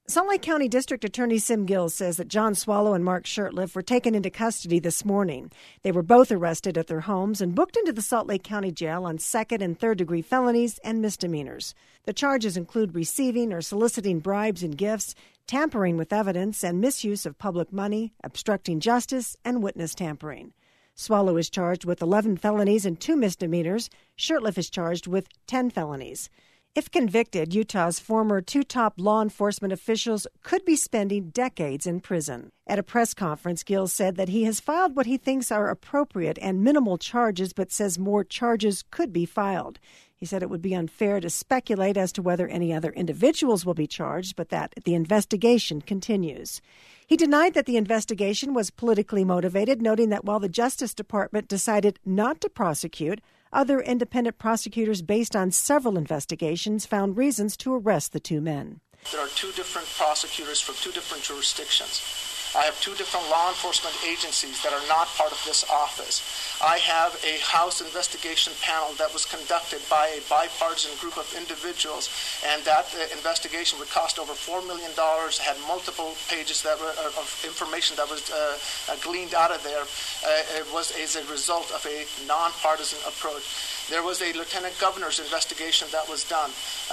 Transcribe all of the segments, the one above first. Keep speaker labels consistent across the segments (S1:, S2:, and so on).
S1: Salt Lake County District Attorney Sim Gill says that John Swallow and Mark Shurtleff were taken into custody this morning. They were both arrested at their homes and booked into the Salt Lake County Jail on second and third degree felonies and misdemeanors. The charges include receiving or soliciting bribes and gifts, tampering with evidence, and misuse of public money, obstructing justice, and witness tampering. Swallow is charged with 11 felonies and 2 misdemeanors. Shurtleff is charged with 10 felonies. If convicted, Utah's former 2 top law enforcement officials could be spending decades in prison. At a press conference, Gill said that he has filed what he thinks are appropriate and minimal charges, but says more charges could be filed. He said it would be unfair to speculate as to whether any other individuals will be charged, but that the investigation continues. He denied that the investigation was politically motivated, noting that while the Justice Department decided not to prosecute, other independent prosecutors based on several investigations found reasons to arrest the 2 men.
S2: There are 2 different prosecutors from 2 different jurisdictions. I have 2 different law enforcement agencies that are not part of this office. I have a House investigation panel that was conducted by a bipartisan group of individuals, and that investigation would cost over $4 million, had multiple pages that were, of information that was gleaned out of there. It was as a result of a nonpartisan approach. There was a lieutenant governor's investigation that was done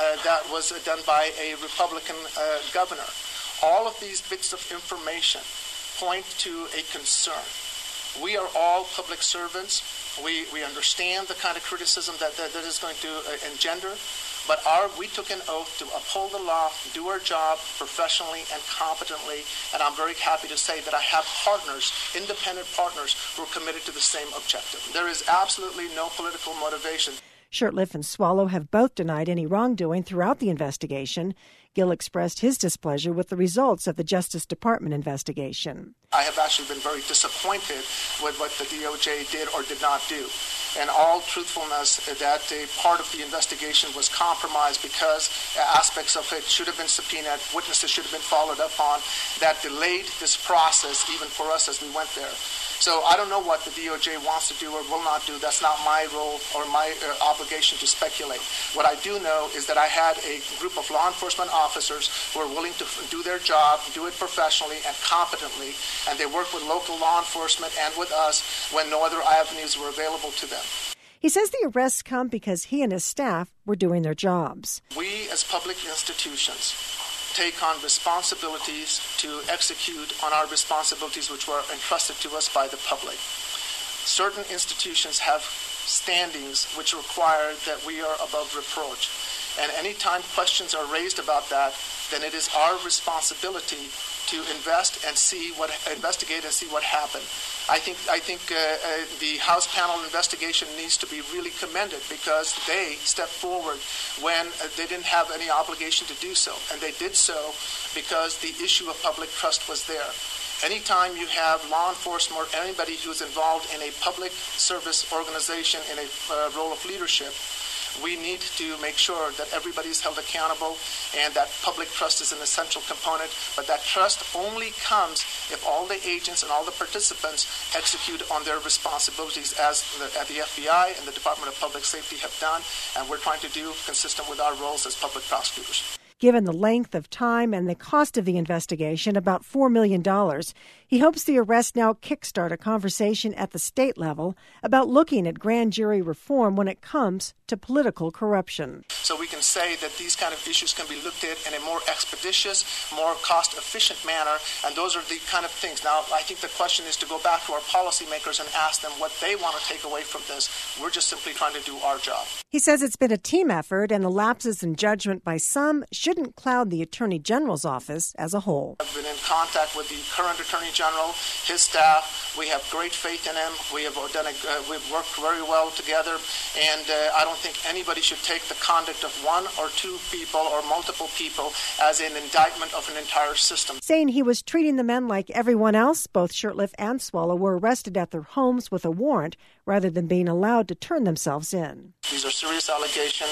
S2: by a Republican governor. All of these bits of information point to a concern. We are all public servants. We understand the kind of criticism that is going to engender, but we took an oath to uphold the law, do our job professionally and competently, and I'm very happy to say that I have partners, independent partners, who are committed to the same objective. There is absolutely no political motivation.
S1: Shurtleff and Swallow have both denied any wrongdoing throughout the investigation. Gill expressed his displeasure with the results of the Justice Department investigation.
S2: I have actually been very disappointed with what the DOJ did or did not do. In all truthfulness, that a part of the investigation was compromised because aspects of it should have been subpoenaed, witnesses should have been followed up on, that delayed this process even for us as we went there. So I don't know what the DOJ wants to do or will not do. That's not my role or my obligation to speculate. What I do know is that I had a group of law enforcement officers who are willing to do their job, do it professionally and competently, and they work with local law enforcement and with us when no other avenues were available to them.
S1: He says the arrests come because he and his staff were doing their jobs.
S2: We as public institutions take on responsibilities to execute on our responsibilities which were entrusted to us by the public. Certain institutions have standings which require that we are above reproach. And any time questions are raised about that, then it is our responsibility to investigate and see what happened. I think the House panel investigation needs to be really commended because they stepped forward when they didn't have any obligation to do so, and they did so because the issue of public trust was there. Anytime you have law enforcement or anybody who's involved in a public service organization in a role of leadership, we need to make sure that everybody is held accountable and that public trust is an essential component. But that trust only comes if all the agents and all the participants execute on their responsibilities as the FBI and the Department of Public Safety have done, and we're trying to do consistent with our roles as public prosecutors.
S1: Given the length of time and the cost of the investigation, about $4 million, he hopes the arrest now kickstart a conversation at the state level about looking at grand jury reform when it comes to political corruption.
S2: So we can say that these kind of issues can be looked at in a more expeditious, more cost-efficient manner, and those are the kind of things. Now, I think the question is to go back to our policymakers and ask them what they want to take away from this. We're just simply trying to do our job.
S1: He says it's been a team effort, and the lapses in judgment by some shouldn't cloud the Attorney General's office as a whole.
S2: I've been in contact with the current Attorney General, his staff. We have great faith in him. We've worked very well together, and I don't think anybody should take the conduct of 1 or 2 people or multiple people as an indictment of an entire system.
S1: Saying he was treating the men like everyone else, both Shurtleff and Swallow were arrested at their homes with a warrant rather than being allowed to turn themselves in.
S2: These are serious allegations.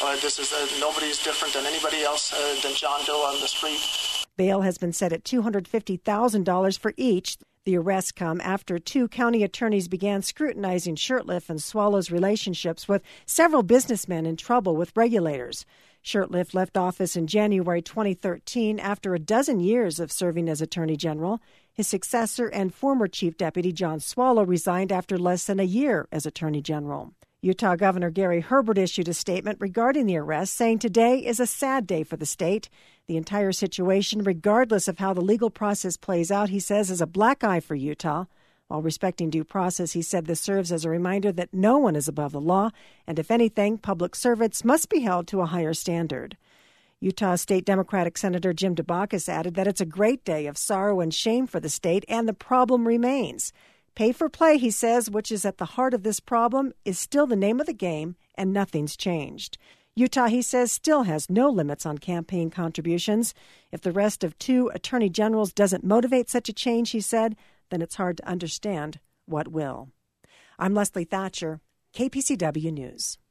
S2: Nobody is different than anybody else than John Doe on the street.
S1: Bail has been set at $250,000 for each. The arrests come after 2 county attorneys began scrutinizing Shurtleff and Swallow's relationships with several businessmen in trouble with regulators. Shurtleff left office in January 2013 after a dozen years of serving as Attorney General. His successor and former Chief Deputy John Swallow resigned after less than a year as Attorney General. Utah Governor Gary Herbert issued a statement regarding the arrest, saying today is a sad day for the state. The entire situation, regardless of how the legal process plays out, he says, is a black eye for Utah. While respecting due process, he said this serves as a reminder that no one is above the law, and if anything, public servants must be held to a higher standard. Utah State Democratic Senator Jim Debacus added that it's a great day of sorrow and shame for the state, and the problem remains. Pay for play, he says, which is at the heart of this problem, is still the name of the game, and nothing's changed. Utah, he says, still has no limits on campaign contributions. If the rest of 2 attorney generals doesn't motivate such a change, he said, then it's hard to understand what will. I'm Leslie Thatcher, KPCW News.